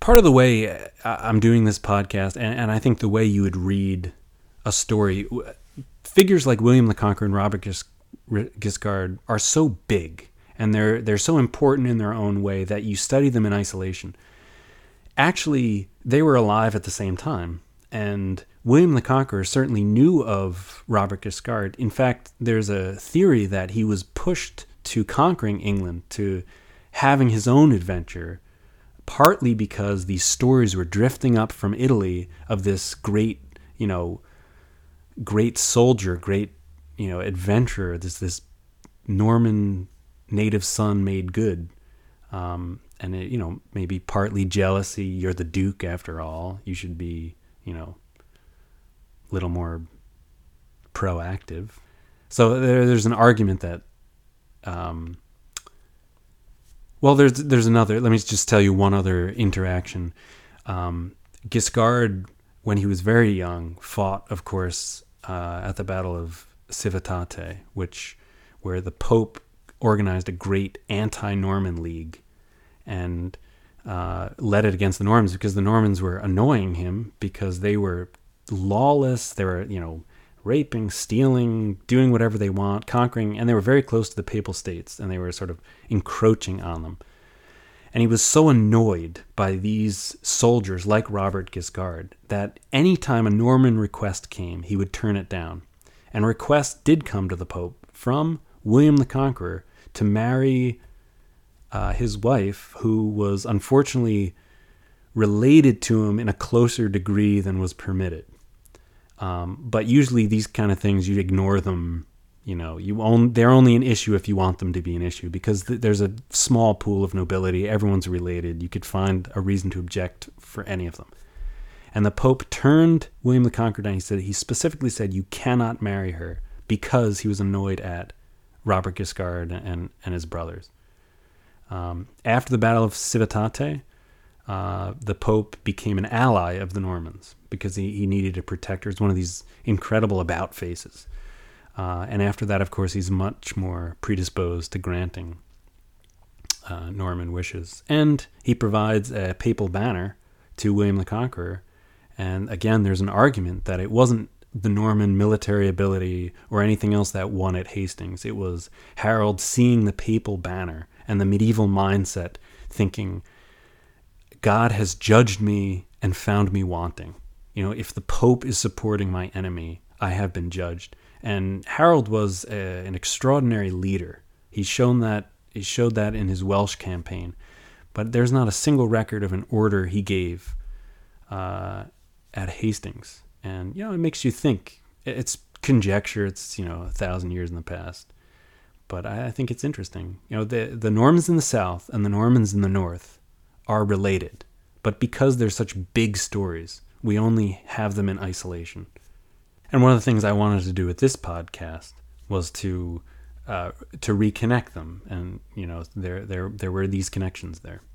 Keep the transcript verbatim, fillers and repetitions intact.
part of the way I'm doing this podcast, and, and I think the way you would read a story, figures like William the Conqueror and Robert Guis- Guiscard are so big, and they're they're so important in their own way that you study them in isolation. Actually, they were alive at the same time, and William the Conqueror certainly knew of Robert Guiscard. In fact, there's a theory that he was pushed to conquering England, to having his own adventure, partly because these stories were drifting up from Italy of this great, you know, great soldier, great, you know, adventurer, this this Norman native son made good. Um, and, it, you know, maybe partly jealousy. You're the Duke after all. You should be, you know, a little more proactive. So there, there's an argument that, um, well, there's there's another. Let me just tell you one other interaction. Um, Guiscard, when he was very young, fought, of course, uh, at the Battle of Civitate, which where the Pope organized a great anti-Norman league and uh, led it against the Normans, because the Normans were annoying him because they were lawless. They were, you know, raping, stealing, doing whatever they want, conquering, and they were very close to the Papal States, and they were sort of encroaching on them. And he was so annoyed by these soldiers like Robert Guiscard that any time a Norman request came, he would turn it down. And requests did come to the Pope from William the Conqueror to marry uh, his wife, who was unfortunately related to him in a closer degree than was permitted. Um, but usually these kind of things, you ignore them. You know, you own, they're only an issue if you want them to be an issue, because th- there's a small pool of nobility. Everyone's related. You could find a reason to object for any of them. And the Pope turned William the Conqueror down. He said, he specifically said, you cannot marry her, because he was annoyed at Robert Guiscard and, and his brothers. Um, after the Battle of Civitate, uh, the Pope became an ally of the Normans because he, he needed a protector. It's one of these incredible about faces. Uh, and after that, of course, he's much more predisposed to granting uh, Norman wishes. And he provides a papal banner to William the Conqueror. And again, there's an argument that it wasn't the Norman military ability or anything else that won at Hastings. It was Harold seeing the papal banner and the medieval mindset, thinking, God has judged me and found me wanting. You know, if the Pope is supporting my enemy, I have been judged. And Harold was a, an extraordinary leader. He's shown that, he showed that in his Welsh campaign. But there's not a single record of an order he gave uh, at Hastings. And, you know, it makes you think. It's conjecture. It's, you know, a thousand years in the past. But I, I think it's interesting. You know, the, the Normans in the south and the Normans in the north are related. But because they're such big stories, we only have them in isolation. And one of the things I wanted to do with this podcast was to uh, to reconnect them. And, you know, there there there were these connections there.